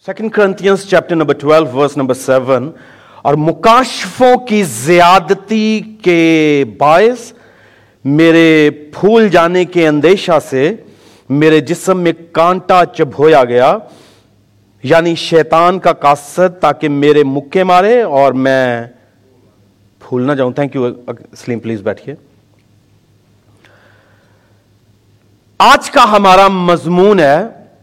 2 Corinthians chapter number 12 verse number 7 اور مکاشفوں کی زیادتی کے باعث میرے پھول جانے کے اندیشہ سے میرے جسم میں کانٹا چبھویا گیا، یعنی شیطان کا قاصد، تاکہ میرے مکے مارے اور میں پھول نہ جاؤں. تھینک یو سلیم، پلیز بیٹھیے. آج کا ہمارا مضمون ہے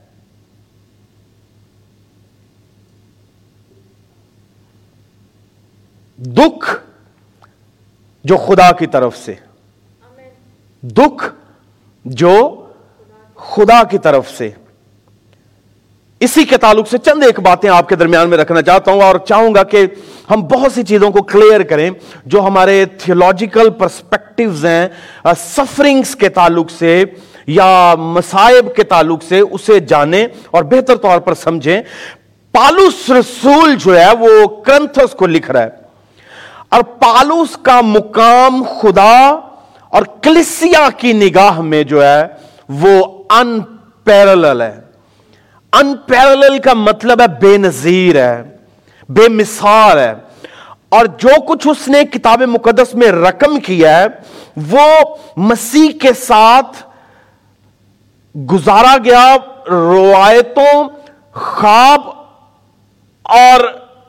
دکھ جو خدا کی طرف سے. دکھ جو خدا کی طرف سے. اسی کے تعلق سے چند ایک باتیں آپ کے درمیان میں رکھنا چاہتا ہوں، اور چاہوں گا کہ ہم بہت سی چیزوں کو کلیئر کریں جو ہمارے تھیولوجیکل پرسپیکٹیوز ہیں سفرنگز کے تعلق سے یا مصائب کے تعلق سے، اسے جانیں اور بہتر طور پر سمجھیں. پالوس رسول جو ہے وہ کرنتھس کو لکھ رہا ہے، اور پالوس کا مقام خدا اور کلیسیا کی نگاہ میں جو ہے وہ ان پیرلل ہے. ان پیرلل کا مطلب ہے بے نظیر ہے، بے مثال ہے. اور جو کچھ اس نے کتاب مقدس میں رقم کیا ہے وہ مسیح کے ساتھ گزارا گیا روایتوں، خواب اور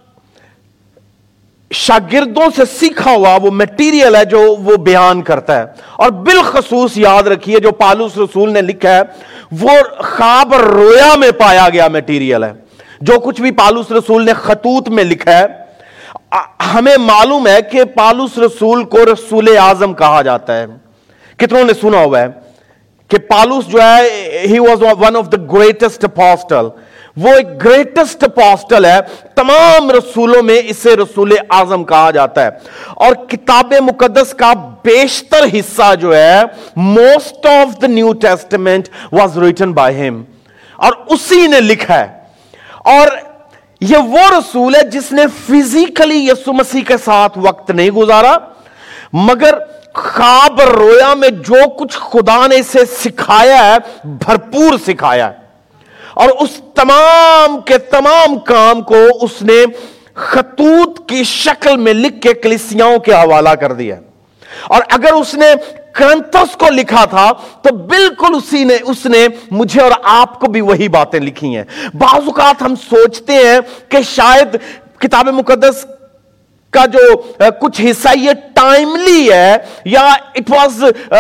شاگردوں سے سیکھا ہوا وہ میٹیریل ہے جو وہ بیان کرتا ہے. اور بالخصوص یاد رکھیے جو پالوس رسول نے لکھا ہے وہ خواب اور رویا میں پایا گیا میٹیریل ہے. جو کچھ بھی پالوس رسول نے خطوط میں لکھا ہے، ہمیں معلوم ہے کہ پالوس رسول کو رسول اعظم کہا جاتا ہے. کتنوں نے سنا ہوا ہے کہ پالوس جو ہے he was one of the greatest apostle. وہ ایک گریٹسٹ اپوسٹل ہے. تمام رسولوں میں اسے رسول اعظم کہا جاتا ہے. اور کتاب مقدس کا بیشتر حصہ جو ہے most of the New Testament was written by ہم، اور اسی نے لکھا ہے. اور یہ وہ رسول ہے جس نے فزیکلی یسوع مسیح کے ساتھ وقت نہیں گزارا، مگر خواب اور رویا میں جو کچھ خدا نے اسے سکھایا ہے بھرپور سکھایا ہے. اور اس تمام کے تمام کام کو اس نے خطوط کی شکل میں لکھ کے کلیسیاؤں کے حوالہ کر دیا. اور اگر اس نے کرنتھس کو لکھا تھا تو بالکل اس نے مجھے اور آپ کو بھی وہی باتیں لکھی ہیں. بعض اوقات ہم سوچتے ہیں کہ شاید کتاب مقدس کا جو کچھ حصہ یہ ٹائملی ہے یا it was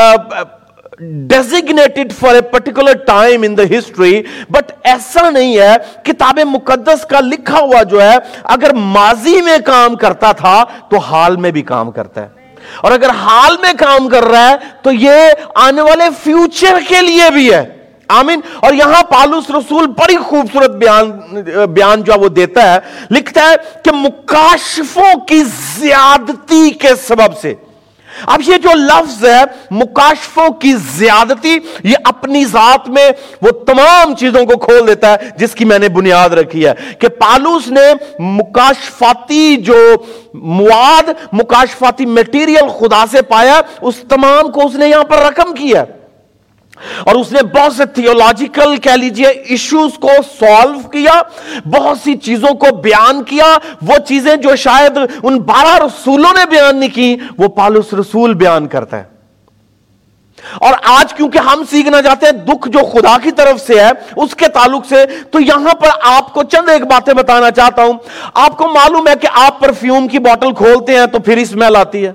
designated for a particular time in the history, but ایسا نہیں ہے. کتاب مقدس کا لکھا ہوا جو ہے اگر ماضی میں کام کرتا تھا تو حال میں بھی کام کرتا ہے، اور اگر حال میں کام کر رہا ہے تو یہ آنے والے فیوچر کے لیے بھی ہے. آمین. اور یہاں پالوس رسول بڑی خوبصورت بیان جو وہ دیتا ہے، لکھتا ہے کہ مکاشفوں کی زیادتی کے سبب سے. اب یہ جو لفظ ہے مکاشفوں کی زیادتی، یہ اپنی ذات میں وہ تمام چیزوں کو کھول دیتا ہے جس کی میں نے بنیاد رکھی ہے کہ پالوس نے مکاشفاتی جو مواد، مکاشفاتی میٹیریل خدا سے پایا، اس تمام کو اس نے یہاں پر رقم کیا. اور اس نے بہت سے تھیولوجیکل کہہ لیجئے ایشوز کو سالو کیا، بہت سی چیزوں کو بیان کیا. وہ چیزیں جو شاید ان 12 رسولوں نے بیان نہیں کی وہ پالوس رسول بیان کرتا ہے. اور آج کیونکہ ہم سیکھنا چاہتے ہیں دکھ جو خدا کی طرف سے ہے اس کے تعلق سے، تو یہاں پر آپ کو چند ایک باتیں بتانا چاہتا ہوں. آپ کو معلوم ہے کہ آپ پرفیوم کی بوتل کھولتے ہیں تو پھر اسمیل آتی ہے.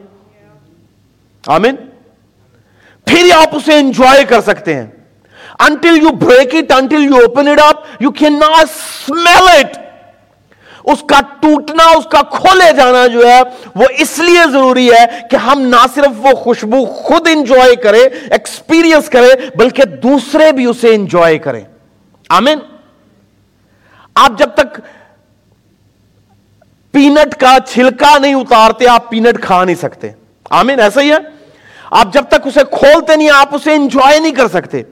آمین. پھر آپ اسے انجوائے کر سکتے ہیں. Until you break it, until you open it up, you cannot smell it. اس کا ٹوٹنا، اس کا کھولے جانا جو ہے وہ اس لیے ضروری ہے کہ ہم نہ صرف وہ خوشبو خود انجوائے کریں، ایکسپیرینس کریں، بلکہ دوسرے بھی اسے انجوائے کریں. آمین. آپ جب تک پینٹ کا چھلکا نہیں اتارتے آپ پینٹ کھا نہیں سکتے. آمین. ایسا ہی ہے. آپ جب تک اسے کھولتے نہیں آپ اسے انجوائے نہیں کر سکتے.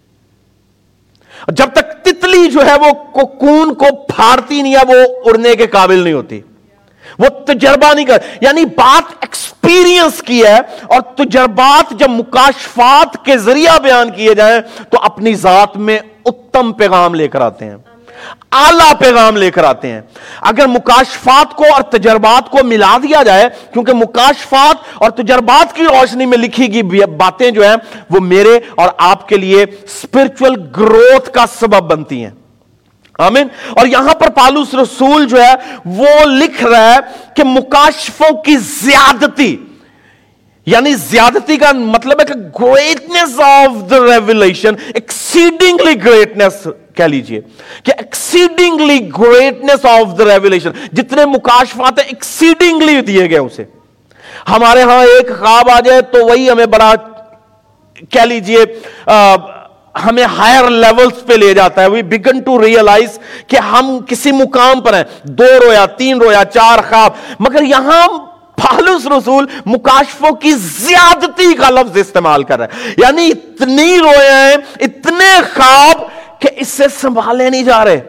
جب تک تتلی جو ہے وہ کوکون کو پھاڑتی نہیں ہے وہ اڑنے کے قابل نہیں ہوتی. وہ تجربہ نہیں کر، یعنی بات ایکسپیرینس کی ہے. اور تجربات جب مکاشفات کے ذریعہ بیان کیے جائیں تو اپنی ذات میں اتم پیغام لے کر آتے ہیں. आला पैगाम लेकर आते हैं। अगर मुकाशफात को और तजर्बात को मिला दिया जाए, क्योंकि मुकाशफात और तजर्बात की रोशनी में लिखी गई बातें जो हैं वो मेरे और आपके लिए स्पिरिचुअल ग्रोथ का सबब बनती हैं। आमीन। और यहां पर पौलुस रसूल जो है वो लिख रहा है कि मुकाशफों की ज्यादती, यानी ज्यादती का मतलब है कि greatness of the revelation, exceedingly greatness कह लीजिए कि exceedingly greatness of the revelation, जितने मुकाशफात है एक्सीडिंगली दिए गए उसे। हमारे यहां एक ख्वाब आ जाए तो वही हमें बड़ा कह लीजिए हमें हायर लेवल्स पे ले जाता है। वी बिगन टू रियलाइज कि हम किसी मुकाम पर हैं, 2 रोया 3 रोया 4 ख्वाब, मगर यहां पौलुस रसूल मुकाशफों की ज्यादती का लफ्ज इस्तेमाल कर रहा है, यानी इतनी रोए हैं, इतने ख्वाब कि इससे संभाले नहीं जा रहे,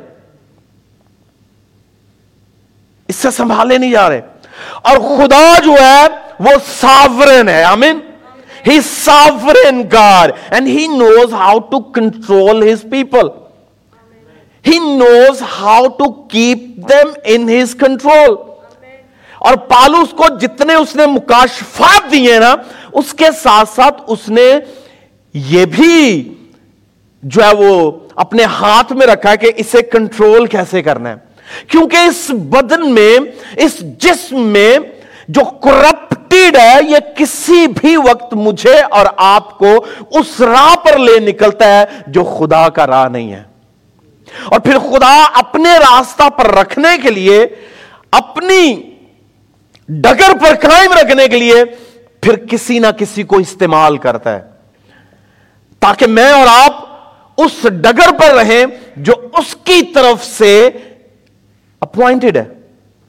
इससे संभाले नहीं जा रहे। और खुदा जो है वो सॉवरेन है। आमीन। He is sovereign God and he knows how to control his people. He knows how to keep them in his control. और पौलुस को जितने उसने मुकाशफात दिए ना, उसके साथ साथ उसने ये भी जो है वो अपने हाथ में रखा है कि इसे कंट्रोल कैसे करना है। क्योंकि इस बदन में, इस जिस्म में जो करप्टेड है, ये किसी भी वक्त मुझे और आपको उस राह पर ले निकलता है जो खुदा का राह नहीं है। और फिर खुदा अपने रास्ता पर रखने के लिए, अपनी डगर पर कायम रखने के लिए फिर किसी ना किसी को इस्तेमाल करता है, ताकि मैं और आप उस डगर पर रहें जो उसकी तरफ से अपॉइंटेड है।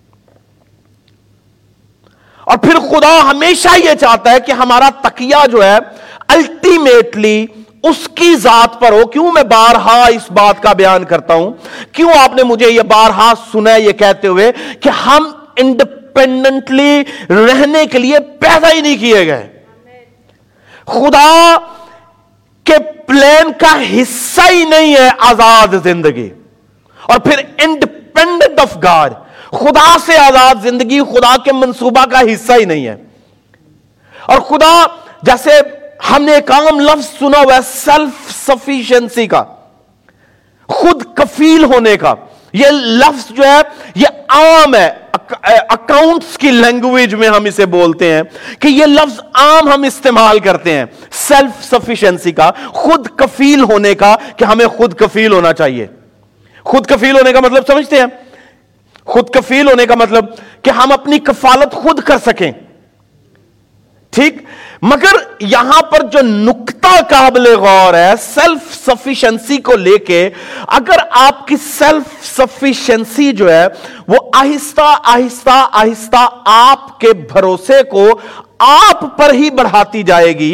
और फिर खुदा हमेशा यह चाहता है कि हमारा तकिया जो है अल्टीमेटली उसकी जात पर हो। क्यों मैं बारहा इस बात का बयान करता हूं, क्यों आपने मुझे यह बारहा सुना है ये कहते हुए कि हम इंडिपेंडेंटली रहने के लिए पैदा ही नहीं किए गए, खुदा के प्लान का हिस्सा ही नहीं है आजाद जिंदगी। और फिर इंडिपेंडेंट ऑफ गॉड, खुदा से आजाद जिंदगी खुदा के मंसूबा का हिस्सा ही नहीं है। और खुदा, जैसे हमने एक आम लफ्ज सुना हुआ है सेल्फ सफिशिएंसी का, खुद कफील होने का, यह लफ्ज जो है यह आम है, अकाउंट्स की लैंग्वेज में हम इसे बोलते हैं कि यह लफ्ज आम हम इस्तेमाल करते हैं, सेल्फ सफिशिएंसी का, खुद कफील होने का, कि हमें खुद कफील होना चाहिए। खुद कफील होने का मतलब समझते हैं? खुद कफील होने का मतलब कि हम अपनी कफालत खुद कर सकें, ठीक। मगर यहां पर जो नुक्ता काबिल गौर है सेल्फ सफिशिएंसी को लेके, अगर आपकी सेल्फ सफिशिएंसी जो है वो आहिस्ता आहिस्ता आहिस्ता आपके भरोसे को आप पर ही बढ़ाती जाएगी,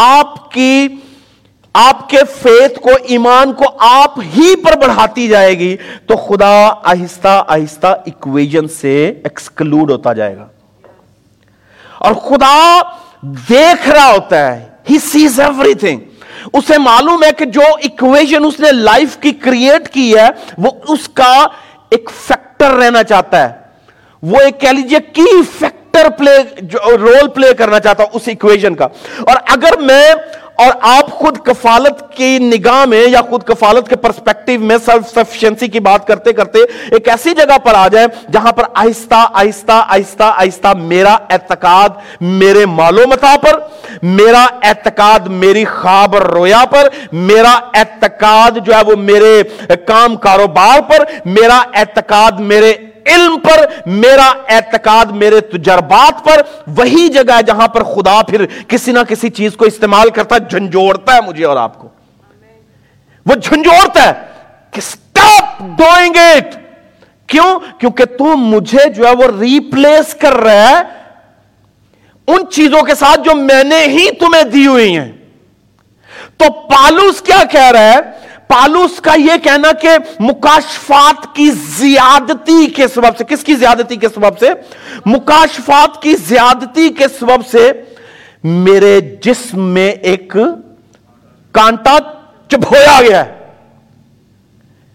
आपके फेथ को, ईमान को आप ही पर बढ़ाती जाएगी, तो खुदा आहिस्ता आहिस्ता इक्वेशन से एक्सक्लूड होता जाएगा। और खुदा देख रहा होता है, ही सीज एवरीथिंग। उसे मालूम है कि जो इक्वेशन उसने लाइफ की क्रिएट की है वो उसका एक फैक्टर रहना चाहता है, वो एक कह लीजिए की फैक्टर रोल प्ले करना चाहता उस इक्वेशन का। और अगर मैं और आप खुद कफालत की निगाह में या खुद कफालत के पर्सपेक्टिव में सेल्फ सफिशिएंसी की बात करते करते एक ऐसी जगह पर आ जाए जहां पर आहिस्ता आहिस्ता आहिस्ता आहिस्ता मेरा एतकाद मेरे मालो मता पर, मेरा एतकाद मेरी ख्वाब और रोया पर, मेरा एतकाद जो है वो मेरे काम कारोबार पर, मेरा एतकाद मेरे इल्म पर, मेरा एतकाद मेरे तजर्बात पर, वही जगह है जहां पर खुदा फिर किसी ना किसी चीज को इस्तेमाल करता है, झंझोड़ता है मुझे और आपको। वो झंझोड़ता है कि स्टॉप डूइंग इट। क्यों? क्योंकि तू मुझे जो है वो रिप्लेस कर रहा है उन चीजों के साथ जो मैंने ही तुम्हें दी हुई हैं। तो पौलुस क्या कह रहा है? पौलुस का यह कहना कि मुकाशफात की ज्यादती के सबब से, किसकी ज्यादती के सबब से? मुकाशफात की ज्यादती के सबब से मेरे जिस्म में एक कांटा चुभोया गया है, ए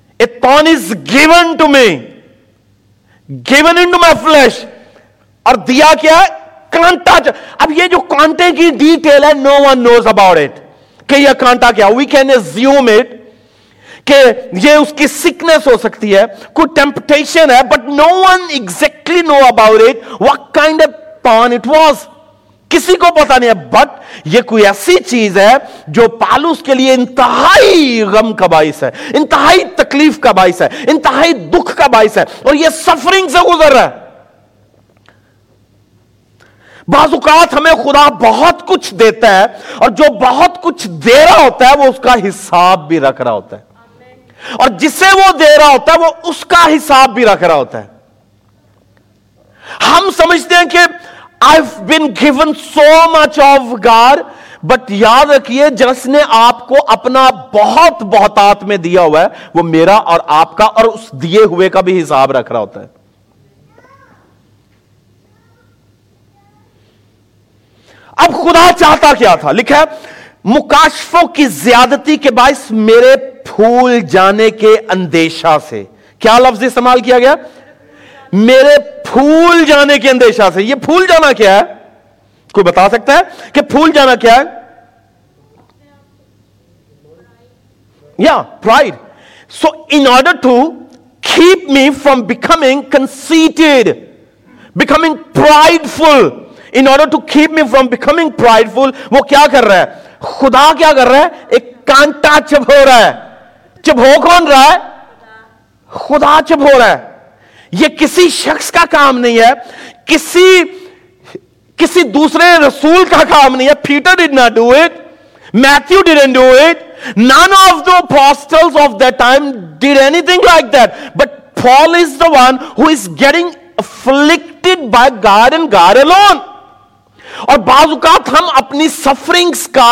thorn is given to me, given into my flesh. और दिया क्या है? कांटा। अब ये जो कांटे की डिटेल है, no one knows about it, कि यह कांटा क्या। we can assume it कि ये उसकी सिकनेस हो सकती है, कोई टेम्पटेशन है, but no one exactly know about it what kind of thorn it was. किसी को पता नहीं है, बट ये कोई ऐसी चीज है जो पालूस के लिए इंतहाई गम का बाइस है, इंतहाई तकलीफ का बाइस है, इंतहाई दुख का बाइस है, और ये सफरिंग से गुजर रहा है। बाज़-औक़ात हमें खुदा बहुत कुछ देता है, और जो बहुत कुछ दे रहा होता है वो उसका हिसाब भी रख रहा होता है, और जिसे वो दे रहा होता है वो उसका हिसाब भी रख रहा होता है। हम समझते हैं कि I've been given so much of God, but याद रखिए जिसने आपको अपना बहुत बहुतात में दिया हुआ है वो मेरा और आपका और उस दिए हुए का भी हिसाब रख रहा होता है। अब खुदा चाहता क्या था? लिखा है मुकाशफों की ज्यादती के बायस मेरे फूल जाने के अंदेशा से। क्या लफ्ज इस्तेमाल किया गया? मेरे फूल जाने के अंदेशा से। ये फूल जाना क्या है? कोई बता सकता है कि फूल जाना क्या है? या pride. So in order to keep me from becoming conceited, becoming prideful, in order to keep me from becoming prideful, वो क्या कर रहा है? खुदा क्या कर रहा है? एक कांटा चबो रहा है। चबो कौन रहा है? खुदा चबो रहा है। यह किसी शख्स का काम नहीं है, किसी दूसरे रसूल का काम नहीं है। Peter did not do it, Matthew didn't do it, none of the apostles of that time did anything like that, but Paul is the one who is getting afflicted by God and God alone. और बाज़ औक़ात हम अपनी sufferings का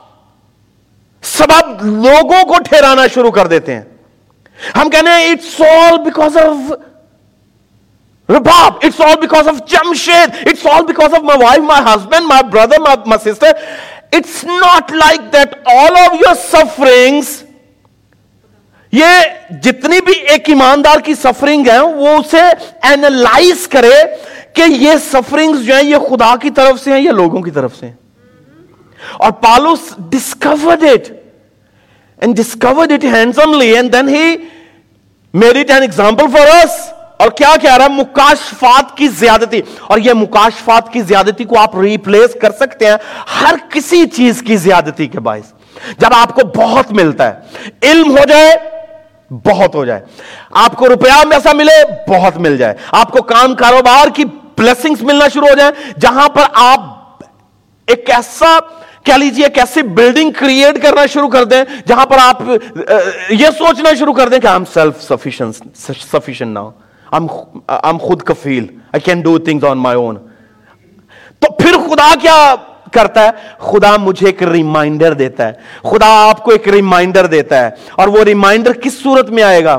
सबब लोगों को ठहराना शुरू कर देते हैं। हम कहते हैं it's all because of Rabab, it's all because of Jamshed, it's all because of my wife, my husband, my brother, my sister. It's not like that. All of your sufferings, ये जितनी भी एक ईमानदार की सफरिंग है वो उसे analyse करे कि ये सफरिंग्स जो है ये खुदा की तरफ से हैं या लोगों की तरफ से हैं। और Paulus discovered it and discovered it handsomely and then he made it an example for us. और क्या कह रहा है? मुकाशफात की ज्यादती। और यह मुकाशफात की ज्यादती को आप रिप्लेस कर सकते हैं हर किसी चीज की ज्यादती के बायस। जब आपको बहुत मिलता है, इल्म हो जाए बहुत हो जाए, आपको रुपया में ऐसा मिले बहुत मिल जाए, आपको काम कारोबार की ब्लेसिंग्स मिलना शुरू हो जाए जहां पर आप एक ऐसा कह लीजिए एक ऐसी बिल्डिंग क्रिएट करना शुरू कर दें जहां पर आप यह सोचना शुरू कर दें कि I am self sufficient now, I am खुद कफील, I can do things on my own. तो फिर खुदा क्या करता है? खुदा मुझे एक रिमाइंडर देता है, खुदा आपको एक रिमाइंडर देता है। और वो रिमाइंडर किस सूरत में आएगा?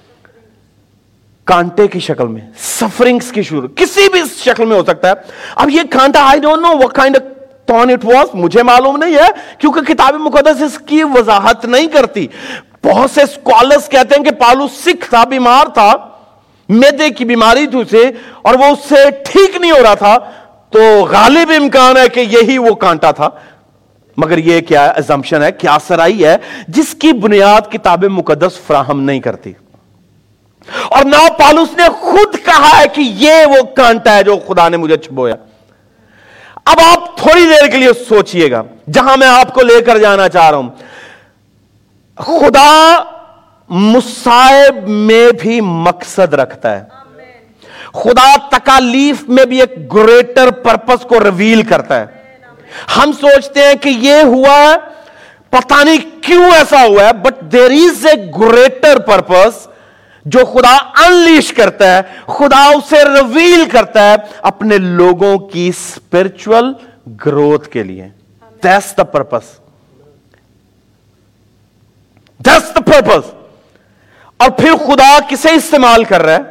कांटे की शक्ल में, सफरिंग्स की शुरू किसी भी शक्ल में हो सकता है। अब ये कांटा, I don't know what kind of thorn it was, मुझे मालूम नहीं है क्योंकि किताब मुकद्दस इसकी वजाहत नहीं करती। बहुत से स्कॉलर्स कहते हैं कि पालूस सिख था, बीमार था, मैदे की बीमारी थी उसे, और वो उससे ठीक नहीं हो रहा था, तो गालिब इम्कान है कि यही वो कांटा था। मगर ये क्या है? अजम्पशन है, क्या सराई है जिसकी बुनियाद किताब मुकद्दस फराहम नहीं करती। और ना पालूस ने खुद कहा है कि ये वो कांटा है जो खुदा ने मुझे छुबोया। अब आप थोड़ी देर के लिए सोचिएगा, जहां मैं आपको लेकर जाना चाह रहा हूं। खुदा मुसाइब में भी मकसद रखता है, खुदा तकालीफ में भी एक ग्रेटर पर्पस को रिवील करता है। हम सोचते हैं कि ये हुआ है, पता नहीं क्यों ऐसा हुआ है, but there is a greater purpose जो खुदा अनलीश करता है, खुदा उसे रिवील करता है अपने लोगों की स्पिरिचुअल ग्रोथ के लिए। That's the purpose, that's the purpose. और फिर खुदा किसे इस्तेमाल कर रहा है?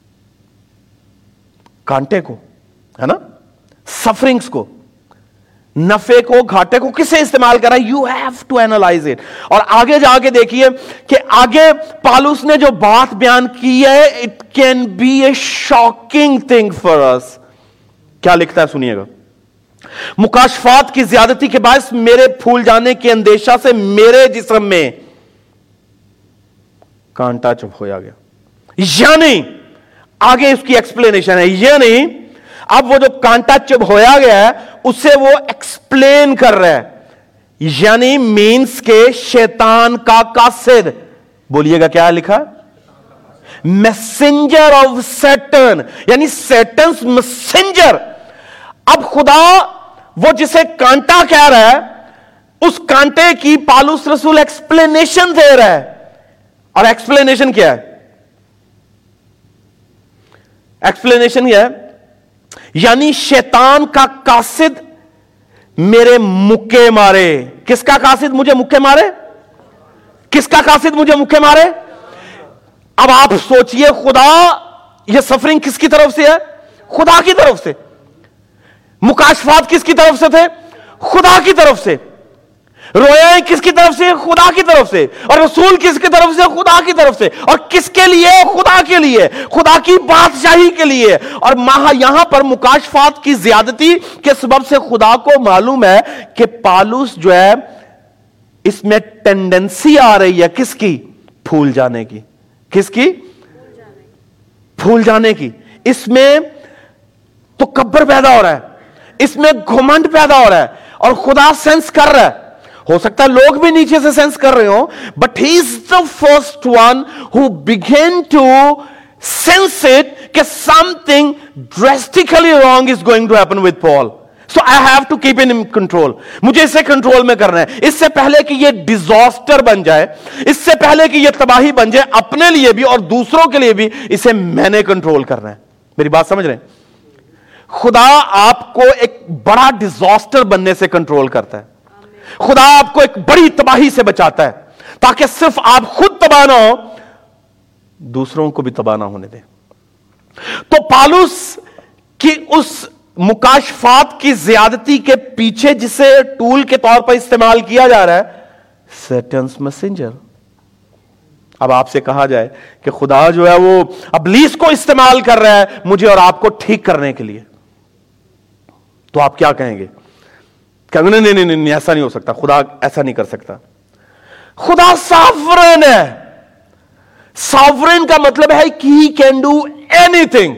कांटे को, है ना, सफरिंग्स को। نفے کو, گھاٹے کو کسے استعمال کر رہا ہے؟ You have to analyse it. اور آگے جا کے دیکھیے کہ آگے پالوس نے جو بات بیان کی ہے, it can be a shocking thing for us. کیا لکھتا ہے سنیے گا. مکاشفات کی زیادتی کے باعث میرے پھول جانے کے اندیشہ سے میرے جسم میں کانٹا چبھ ہویا گیا. یعنی آگے اس کی ایکسپلینیشن ہے, یعنی اب وہ جو کانٹا چبھ ہویا گیا ہے اسے وہ ایکسپلین کر رہا ہے. یعنی مینس کے شیطان کا قاصد, بولیے گا کیا لکھا, میسنجر آف سیٹن, یعنی سیٹنز میسنجر. اب خدا وہ جسے کانٹا کہہ رہا ہے اس کانٹے کی پالوس رسول ایکسپلینیشن دے رہا ہے. اور ایکسپلینیشن کیا ہے؟ ایکسپلینیشن کیا ہے؟ یعنی شیطان کا قاصد میرے مکے مارے. کس کا قاصد مجھے مکے مارے؟ کس کا قاصد مجھے مکے مارے؟ اب آپ سوچئے, خدا, یہ سفرنگ کس کی طرف سے ہے؟ خدا کی طرف سے. مکاشفات کس کی طرف سے تھے؟ خدا کی طرف سے. رویائیں کس کی طرف سے؟ خدا کی طرف سے. اور رسول کس کی طرف سے؟ خدا کی طرف سے. اور کس کے لیے؟ خدا کے لیے, خدا کی بادشاہی کے لیے. اور یہاں پر مکاشفات کی زیادتی کے سبب سے خدا کو معلوم ہے کہ پالوس جو ہے اس میں ٹینڈنسی آ رہی ہے کس کی؟ پھول جانے کی. کس کی؟ پھول جانے کی. اس میں تو تکبر پیدا ہو رہا ہے, اس میں گھمنڈ پیدا ہو رہا ہے, اور خدا سینس کر رہا ہے. ہو سکتا ہے لوگ بھی نیچے سے سینس کر رہے ہوں, but he is the first one who begin to sense it کہ something drastically wrong is going to happen with Paul. So I have to keep in control. مجھے اسے کنٹرول میں کرنا ہے. اس سے پہلے کہ یہ ڈیزاسٹر بن جائے, اس سے پہلے کہ یہ تباہی بن جائے اپنے لیے بھی اور دوسروں کے لیے بھی, اسے میں نے کنٹرول کرنا ہے. میری بات سمجھ رہے ہیں؟ خدا آپ کو ایک بڑا ڈیزاسٹر بننے سے کنٹرول کرتا ہے. خدا آپ کو ایک بڑی تباہی سے بچاتا ہے تاکہ صرف آپ خود تباہ نہ ہو, دوسروں کو بھی تباہ نہ ہونے دیں. تو پالوس کی اس مکاشفات کی زیادتی کے پیچھے جسے ٹول کے طور پر استعمال کیا جا رہا ہے, سیٹنز میسنجر. اب آپ سے کہا جائے کہ خدا جو ہے وہ ابلیس کو استعمال کر رہا ہے مجھے اور آپ کو ٹھیک کرنے کے لیے, تو آپ کیا کہیں گے؟ کہ نہیں, ایسا نہیں ہو سکتا, خدا ایسا نہیں کر سکتا. خدا ساورن ہے. ساورن کا مطلب ہے کہ he can do anything.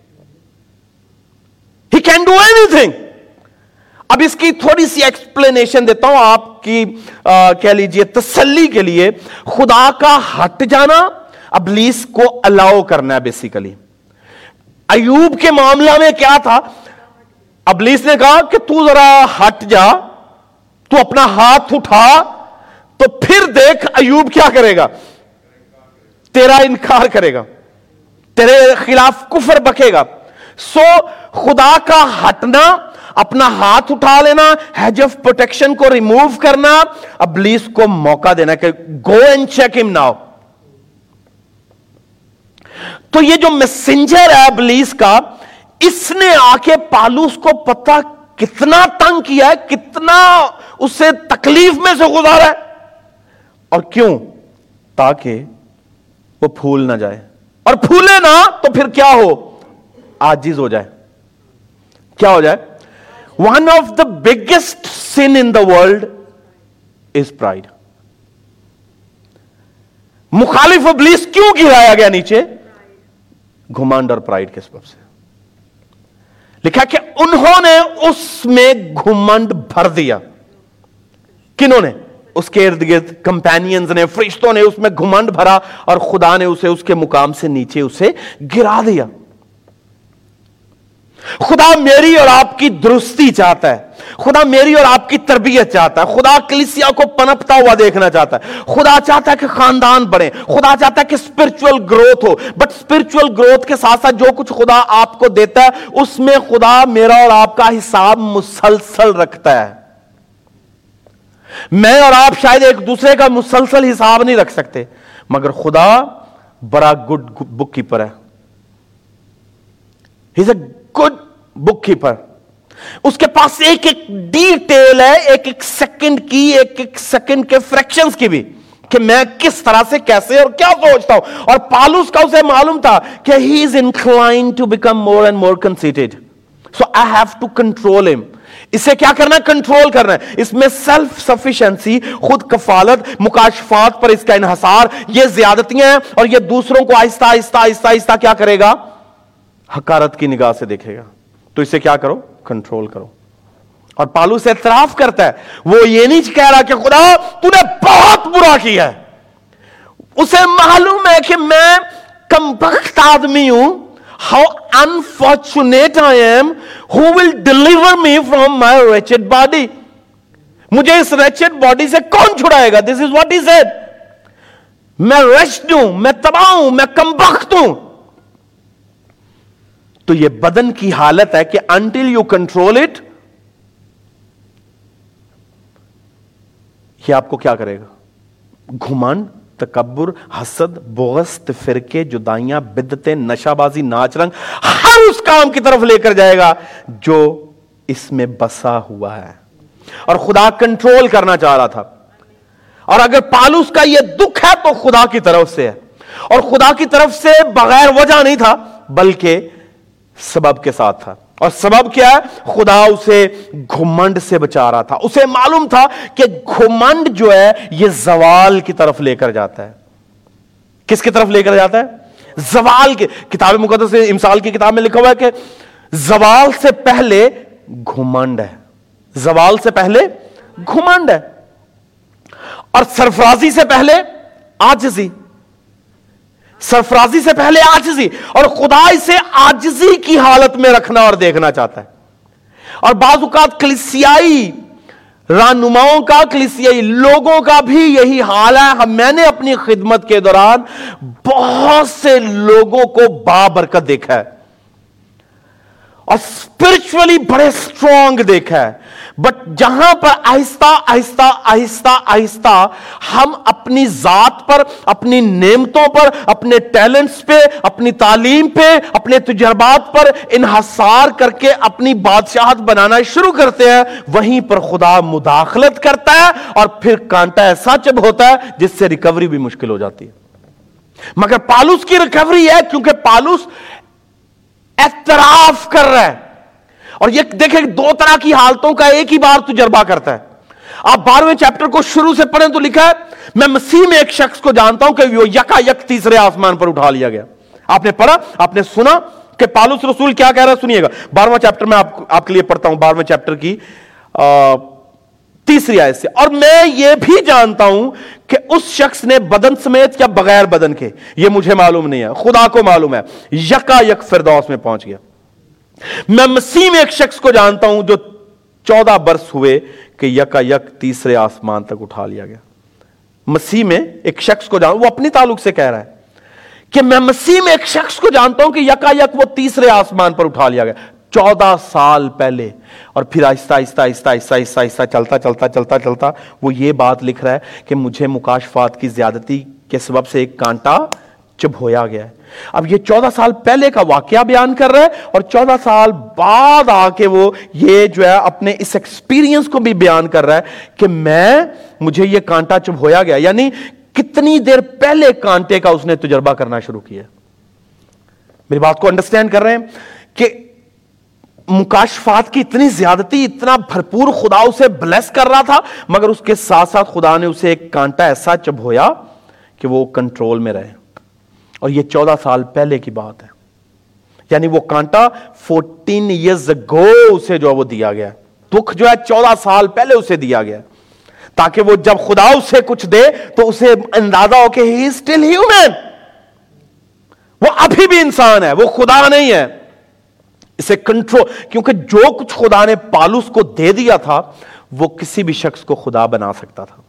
He can do anything. اب اس کی تھوڑی سی ایکسپلینیشن دیتا ہوں آپ کی کہہ لیجئے تسلی کے لیے. خدا کا ہٹ جانا ابلیس کو الاؤ کرنا ہے بیسیکلی. ایوب کے معاملہ میں کیا تھا؟ ابلیس نے کہا کہ تو ذرا ہٹ جا, تو اپنا ہاتھ اٹھا, تو پھر دیکھ ایوب کیا کرے گا, تیرا انکار کرے گا, تیرے خلاف کفر بکے گا. سو خدا کا ہٹنا, اپنا ہاتھ اٹھا لینا, ہیج آف پروٹیکشن کو ریموو کرنا, ابلیس کو موقع دینا کہ go and check him now. تو یہ جو میسنجر ہے ابلیس کا, اس نے آ کے پالوس کو پتہ کتنا تنگ کیا ہے, کتنا اسے تکلیف میں سے گزارا ہے. اور کیوں؟ تاکہ وہ پھول نہ جائے, اور پھولے نہ تو پھر کیا ہو؟ عاجز ہو جائے. کیا ہو جائے؟ One of the biggest sin in the world is pride. مخالف ابلیس کیوں گرایا گیا نیچے؟ گھمنڈ اور پرائڈ کے سبب سے. لکھا کہ انہوں نے اس میں گھمنڈ بھر دیا. کنہوں نے؟ اس کے ارد گرد کمپینینز نے, فرشتوں نے اس میں گھمنڈ بھرا, اور خدا نے اسے اس کے مقام سے نیچے اسے گرا دیا. خدا میری اور آپ کی درستی چاہتا ہے, خدا میری اور آپ کی تربیت چاہتا ہے, خدا کلیسیا کو پنپتا ہوا دیکھنا چاہتا ہے, خدا چاہتا ہے کہ خاندان بڑھے, خدا چاہتا ہے کہ اسپرچول گروتھ ہو. بٹ اسپرچول گروتھ کے ساتھ ساتھ جو کچھ خدا آپ کو دیتا ہے اس میں خدا میرا اور آپ کا حساب مسلسل رکھتا ہے. میں اور آپ شاید ایک دوسرے کا مسلسل حساب نہیں رکھ سکتے, مگر خدا بڑا گڈ بک کیپر ہے. ہی از اے گڈ بک کیپر. اس کے پاس ایک ایک ڈیٹیل ہے, ایک ایک سیکنڈ کی, ایک ایک سیکنڈ کے فریکشنز کی بھی, کہ میں کس طرح سے کیسے اور کیا سوچتا ہوں. اور پالوس کا اسے معلوم تھا کہ he is inclined to become more and more conceited, so I have to control him. اسے کیا کرنا ہے؟ کنٹرول کرنا ہے. اس میں سیلف سفیشنسی, خود کفالت, مکاشفات پر اس کا انحصار, یہ زیادتیاں ہیں, اور یہ دوسروں کو آہستہ آہستہ آہستہ آہستہ کیا کرے گا؟ حقارت کی نگاہ سے دیکھے گا. تو اسے کیا کرو؟ کنٹرول کرو. اور پالوس اعتراف کرتا ہے, وہ یہ نہیں کہہ رہا کہ خدا تو نے بہت برا کیا ہے. اسے معلوم ہے کہ میں کمبخت آدمی ہوں. How unfortunate I am, who will deliver me from my wretched body. مجھے اس wretched body سے کون چھڑائے گا؟ This is what he said. میں wretched ہوں, میں تباہ ہوں, میں کمبخت ہوں. تو یہ بدن کی حالت ہے کہ until you control it, یہ آپ کو کیا کرے گا؟ گھمنڈ, تکبر, حسد, بغض, فرقے, جدائیاں, بدعتیں, نشہ بازی, ناچ رنگ, ہر اس کام کی طرف لے کر جائے گا جو اس میں بسا ہوا ہے. اور خدا کنٹرول کرنا چاہ رہا تھا. اور اگر پالوس کا یہ دکھ ہے تو خدا کی طرف سے ہے, اور خدا کی طرف سے بغیر وجہ نہیں تھا, بلکہ سبب کے ساتھ تھا. اور سبب کیا ہے؟ خدا اسے گھمنڈ سے بچا رہا تھا. اسے معلوم تھا کہ گھمنڈ جو ہے یہ زوال کی طرف لے کر جاتا ہے. کس کی طرف لے کر جاتا ہے؟ زوال کی. کتاب مقدس امثال کی کتاب میں لکھا ہوا ہے کہ زوال سے پہلے گھمنڈ ہے. زوال سے پہلے گھمنڈ ہے, اور سرفرازی سے پہلے عاجزی. سرفرازی سے پہلے عاجزی, اور خدا اسے عاجزی کی حالت میں رکھنا اور دیکھنا چاہتا ہے. اور بعض اوقات کلیسیائی رہنماؤں کا, کلیسیائی لوگوں کا بھی یہی حال ہے. میں نے اپنی خدمت کے دوران بہت سے لوگوں کو بابرکت دیکھا ہے, اور اسپرچولی بڑے اسٹرانگ دیکھا ہے, بٹ جہاں پر آہستہ آہستہ آہستہ آہستہ ہم اپنی ذات پر, اپنی نعمتوں پر, اپنے ٹیلنٹس پہ, اپنی تعلیم پہ, اپنے تجربات پر انحصار کر کے اپنی بادشاہت بنانا شروع کرتے ہیں, وہیں پر خدا مداخلت کرتا ہے, اور پھر کانٹا ایسا چبھ ہوتا ہے جس سے ریکوری بھی مشکل ہو جاتی ہے. مگر پالوس کی ریکوری ہے, کیونکہ پالوس اعتراف کر رہا ہے. اور یہ دیکھیں, دو طرح کی حالتوں کا ایک ہی بار تجربہ کرتا ہے. آپ 12ویں چیپٹر کو شروع سے پڑھیں تو لکھا ہے, میں مسیح میں ایک شخص کو جانتا ہوں کہ وہ یکا یک تیسرے آسمان پر اٹھا لیا گیا. آپ نے پڑھا, آپ نے سنا کہ پالوس رسول کیا کہہ رہا ہے؟ سنیے گا. 12واں چیپٹر میں آپ کے لیے پڑھتا ہوں, 12ویں چیپٹر کی 3 آیت سے. اور میں یہ بھی جانتا ہوں کہ اس شخص نے بدن سمیت یا بغیر بدن کے, یہ مجھے معلوم نہیں ہے, خدا کو معلوم ہے, یکا یک فردوس میں پہنچ گیا. میں مسیح میں ایک شخص کو جانتا ہوں جو 14 برس ہوئے کہ یکا یک تیسرے آسمان تک اٹھا لیا گیا. مسیح میں ایک شخص کو جانتا, وہ اپنی تعلق سے کہہ رہا ہے کہ میں مسیح میں ایک شخص کو جانتا ہوں کہ یکا یک وہ تیسرے آسمان پر اٹھا لیا گیا 14 سال پہلے. اور پھر آہستہ آہستہ آہستہ آہستہ آہستہ آہستہ چلتا چلتا چلتا چلتا وہ یہ بات لکھ رہا ہے کہ مجھے مکاشفات کی زیادتی کے سبب سے ایک کانٹا چبھویا گیا ہے. اب یہ 14 سال پہلے کا واقعہ بیان کر رہا ہے, اور 14 سال بعد آ کے وہ یہ جو ہے اپنے اس ایکسپیرینس کو بھی بیان کر رہا ہے کہ مجھے یہ کانٹا چبھویا گیا. یعنی کتنی دیر پہلے کانٹے کا اس نے تجربہ کرنا شروع کیا. میری بات کو انڈرسٹینڈ کر رہے ہیں کہ مکاشفات کی اتنی زیادتی, اتنا بھرپور خدا اسے بلیس کر رہا تھا, مگر اس کے ساتھ ساتھ خدا نے اسے ایک کانٹا ایسا چبھویا کہ وہ کنٹرول میں رہے. اور یہ 14 سال پہلے کی بات ہے. یعنی وہ کانٹا 14 years ago اسے جو وہ دیا گیا, دکھ جو ہے 14 سال پہلے اسے دیا گیا, تاکہ وہ جب خدا اسے کچھ دے تو اسے اندازہ ہو کہ he is still human, وہ ابھی بھی انسان ہے, وہ خدا نہیں ہے. اسے کنٹرول, کیونکہ جو کچھ خدا نے پالوس کو دے دیا تھا وہ کسی بھی شخص کو خدا بنا سکتا تھا,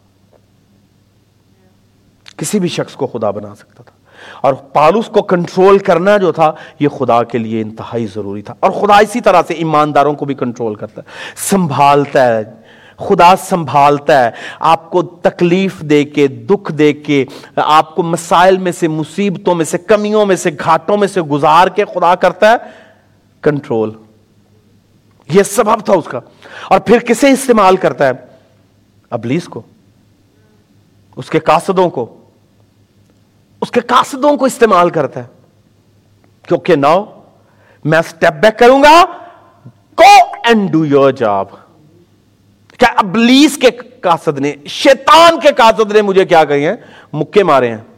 کسی بھی شخص کو خدا بنا سکتا تھا. اور پالوس کو کنٹرول کرنا جو تھا یہ خدا کے لیے انتہائی ضروری تھا. اور خدا اسی طرح سے ایمانداروں کو بھی کنٹرول کرتا ہے, سنبھالتا ہے. خدا سنبھالتا ہے آپ کو, تکلیف دے کے, دکھ دے کے, آپ کو مسائل میں سے, مصیبتوں میں سے, کمیوں میں سے, گھاٹوں میں سے گزار کے خدا کرتا ہے کنٹرول. یہ سبب تھا اس کا. اور پھر کسے استعمال کرتا ہے؟ ابلیس کو, اس کے قاصدوں کو, اس کے قاصدوں کو استعمال کرتا ہے. کیونکہ ناؤ میں سٹیپ بیک کروں گا, go and do your job. کیا ابلیس کے قاصد نے, شیطان کے قاصد نے مجھے کیا کہی ہیں؟ مکے مارے ہیں.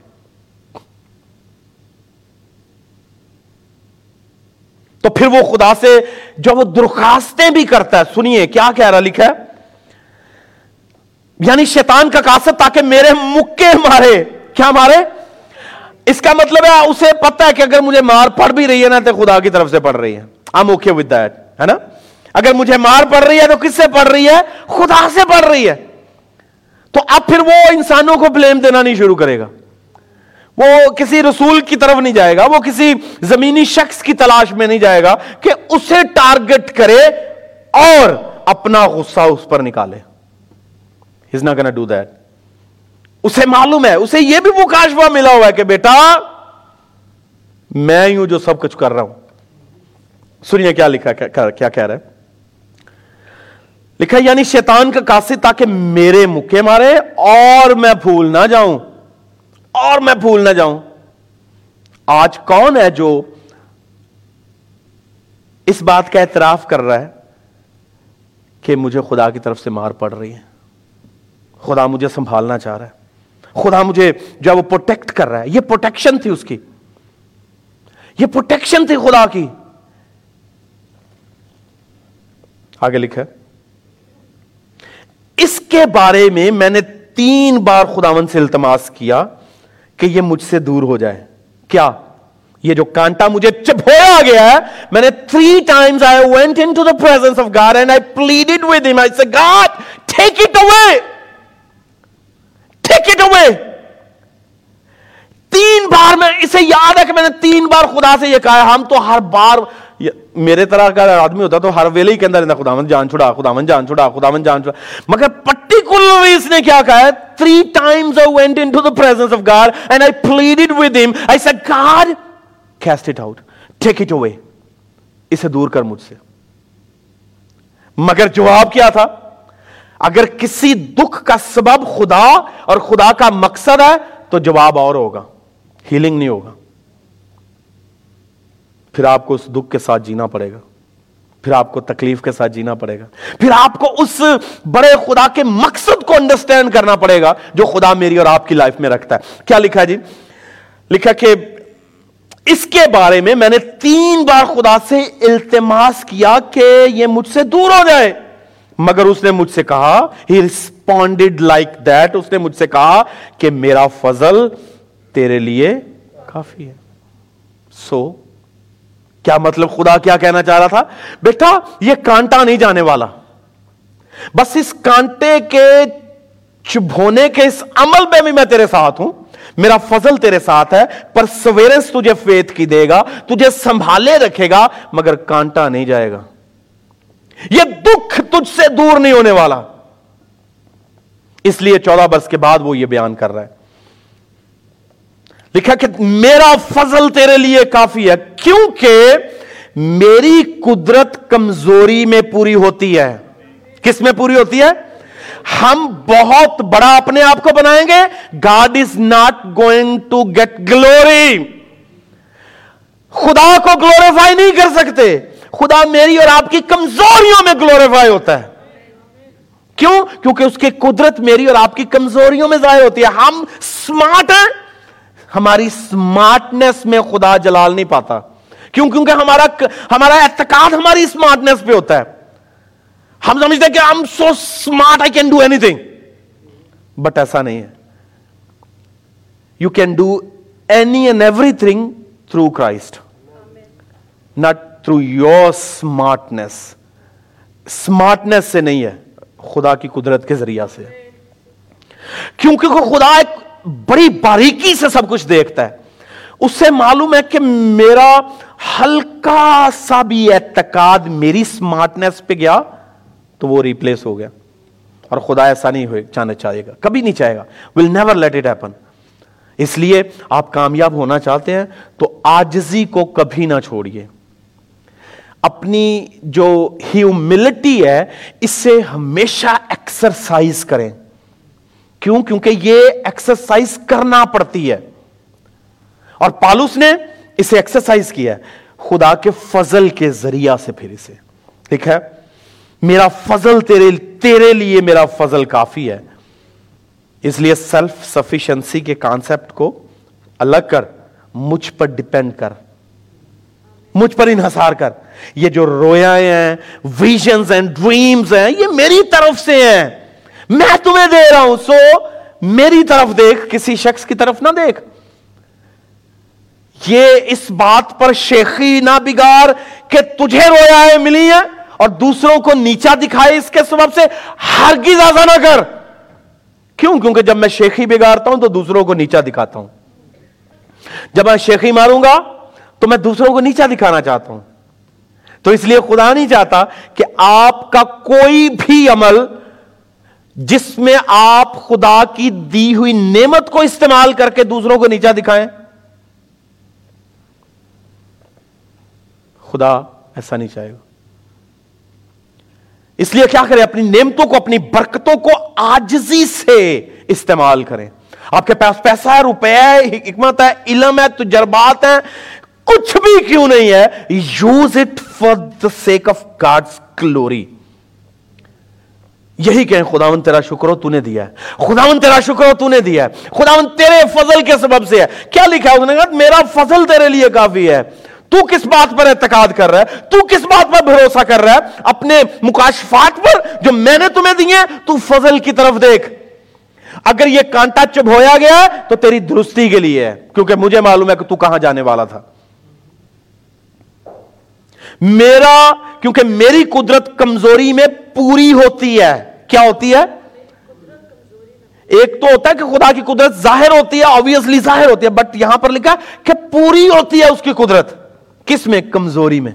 تو پھر وہ خدا سے جو وہ درخواستیں بھی کرتا ہے, سنیے کیا کہہ رہا, لکھا ہے یعنی شیطان کا قاصد تاکہ میرے مکے مارے. کیا مارے؟ اس کا مطلب ہے اسے پتا ہے کہ اگر مجھے مار پڑ بھی رہی ہے نا تو خدا کی طرف سے پڑ رہی ہے. I'm okay with that, ہے نا. اگر مجھے مار پڑ رہی ہے تو کس سے پڑ رہی ہے؟ خدا سے پڑ رہی ہے. تو اب پھر وہ انسانوں کو بلیم دینا نہیں شروع کرے گا, وہ کسی رسول کی طرف نہیں جائے گا, وہ کسی زمینی شخص کی تلاش میں نہیں جائے گا کہ اسے ٹارگٹ کرے اور اپنا غصہ اس پر نکالے. He's not gonna do that. اسے معلوم ہے, اسے یہ بھی مکاشفہ ملا ہوا ہے کہ بیٹا میں ہوں جو سب کچھ کر رہا ہوں. سنیے کیا لکھا, کیا کہہ رہا ہے, لکھا یعنی شیطان کا قاصد تاکہ میرے مکے مارے اور میں بھول نہ جاؤں, اور میں بھول نہ جاؤں. آج کون ہے جو اس بات کا اعتراف کر رہا ہے کہ مجھے خدا کی طرف سے مار پڑ رہی ہے, خدا مجھے سنبھالنا چاہ رہا ہے, خدا مجھے جو وہ پروٹیکٹ کر رہا ہے. یہ پروٹیکشن تھی اس کی, یہ پروٹیکشن تھی خدا کی. آگے لکھا اس کے بارے میں نے 3 بار خداوند سے التماس کیا کہ یہ مجھ سے دور ہو جائے. کیا؟ یہ جو کانٹا مجھے چبھویا گیا ہے, میں نے 3 times I went into the presence of God and I pleaded with him. I said, God, take it away. Take it away. 3 بار میں اسے یاد ہے کہ میں نے 3 بار خدا سے یہ کہا. ہم تو ہر بار میرے طرح کا آدمی ہوتا تو ہر ویلے ہی کے اندر خداوند جان چھڑا, خداوند جان چھڑا, خداوند جان چھڑا. مگر پرٹیکولرلی اس نے کیا کہا ہے, 3 times I went into the presence of God and I pleaded with him. I said, God, cast it out. Take it away. اسے دور کر مجھ سے. مگر جواب کیا تھا؟ اگر کسی دکھ کا سبب خدا اور خدا کا مقصد ہے تو جواب اور ہوگا, ہیلنگ نہیں ہوگا. پھر آپ کو اس دکھ کے ساتھ جینا پڑے گا, پھر آپ کو تکلیف کے ساتھ جینا پڑے گا, پھر آپ کو اس بڑے خدا کے مقصد کو انڈرسٹینڈ کرنا پڑے گا جو خدا میری اور آپ کی لائف میں رکھتا ہے. کیا لکھا جی؟ لکھا کہ اس کے بارے میں نے 3 بار خدا سے التماس کیا کہ یہ مجھ سے دور ہو جائے, مگر اس نے مجھ سے کہا, he responded like that, اس نے مجھ سے کہا کہ میرا فضل تیرے لیے کافی ہے. سو کیا مطلب؟ خدا کیا کہنا چاہ رہا تھا؟ بیٹا یہ کانٹا نہیں جانے والا, بس اس کانٹے کے چبھونے کے اس عمل میں بھی میں تیرے ساتھ ہوں, میرا فضل تیرے ساتھ ہے, پرسیورنس تجھے فیتھ کی دے گا, تجھے سنبھالے رکھے گا, مگر کانٹا نہیں جائے گا. یہ دکھ تجھ سے دور نہیں ہونے والا. اس لیے 14 برس کے بعد وہ یہ بیان کر رہا ہے, لکھا کہ میرا فضل تیرے لیے کافی ہے کیونکہ میری قدرت کمزوری میں پوری ہوتی ہے. کس میں پوری ہوتی ہے؟ ہم بہت بڑا اپنے آپ کو بنائیں گے, God is not going to get glory. خدا کو گلوریفائی نہیں کر سکتے. خدا میری اور آپ کی کمزوریوں میں گلوریفائی ہوتا ہے. کیوں؟ کیونکہ اس کی قدرت میری اور آپ کی کمزوریوں میں ظاہر ہوتی ہے. ہم سمارٹ ہیں, ہماری سمارٹنس میں خدا جلال نہیں پاتا. کیوں؟ کیونکہ ہمارا اعتقاد ہماری سمارٹنس پہ ہوتا ہے. ہم سمجھتے ہیں کہ I'm so smart, I can do anything. But ایسا نہیں ہے. You can do any and everything through Christ, not through your smartness. سمارٹنس سے نہیں ہے, خدا کی قدرت کے ذریعہ سے. کیونکہ خدا ایک بڑی باریکی سے سب کچھ دیکھتا ہے. اس سے معلوم ہے کہ میرا ہلکا سا بھی اعتقاد میری سمارٹنس پہ گیا تو وہ ریپلیس ہو گیا. اور خدا ایسا نہیں ہوئے چاہے گا, کبھی نہیں چاہے گا. will never let it happen. اس لیے آپ کامیاب ہونا چاہتے ہیں تو عاجزی کو کبھی نہ چھوڑیے. اپنی جو ہیوملٹی ہے اس سے ہمیشہ ایکسرسائز کریں. کیوں؟ کیونکہ یہ ایکسرسائز کرنا پڑتی ہے. اور پالوس نے اسے ایکسرسائز کیا ہے خدا کے فضل کے ذریعہ سے. پھر اسے لکھا ہے میرا فضل تیرے لیے میرا فضل کافی ہے. اس لیے سیلف سفیشنسی کے کانسیپٹ کو الگ کر, مجھ پر ڈیپینڈ کر, مجھ پر انحصار کر. یہ جو رویایں ہیں, ویژنز ہیں, ڈریمز ہیں, یہ میری طرف سے ہیں, میں تمہیں دے رہا ہوں, سو میری طرف دیکھ, کسی شخص کی طرف نہ دیکھ. یہ اس بات پر شیخی نہ بگاڑ کہ تجھے رویایں ملی ہیں اور دوسروں کو نیچا دکھائے اس کے سبب سے, ہرگز ایسا نہ کر. کیوں؟ کیونکہ جب میں شیخی بگاڑتا ہوں تو دوسروں کو نیچا دکھاتا ہوں. جب میں شیخی ماروں گا تو میں دوسروں کو نیچا دکھانا چاہتا ہوں. تو اس لیے خدا نہیں چاہتا کہ آپ کا کوئی بھی عمل جس میں آپ خدا کی دی ہوئی نعمت کو استعمال کر کے دوسروں کو نیچا دکھائیں. خدا ایسا نہیں چاہے گا. اس لیے کیا کریں؟ اپنی نعمتوں کو, اپنی برکتوں کو عاجزی سے استعمال کریں. آپ کے پاس پیسہ ہے, روپے ہے, حکمت ہے, علم ہے, تجربات ہیں, کچھ بھی کیوں نہیں ہے, use it for the sake of God's glory. یہی کہیں خداوند تیرا شکر ہو تو نے دیا ہے, خداوند تیرا شکر ہو تو نے دیا ہے, خداوند تیرے فضل کے سبب سے ہے. کیا لکھا ہے؟ انہوں نے کہا میرا فضل تیرے لیے کافی ہے. تو کس بات پر اعتقاد کر رہا ہے؟ تو کس بات پر بھروسہ کر رہا ہے؟ اپنے مکاشفات پر جو میں نے تمہیں دیے ہیں. تو فضل کی طرف دیکھ. اگر یہ کانٹا چبھویا گیا ہے تو تیری درستی کے لیے ہے, کیونکہ مجھے معلوم ہے کہ تو کہاں جانے والا تھا. کیونکہ میری قدرت کمزوری میں پوری ہوتی ہے. کیا ہوتی ہے؟ ایک تو ہوتا ہے کہ خدا کی قدرت ظاہر ہوتی ہے, obviously ظاہر ہوتی ہے, بٹ یہاں پر لکھا کہ پوری ہوتی ہے اس کی قدرت. کس میں؟ کمزوری میں.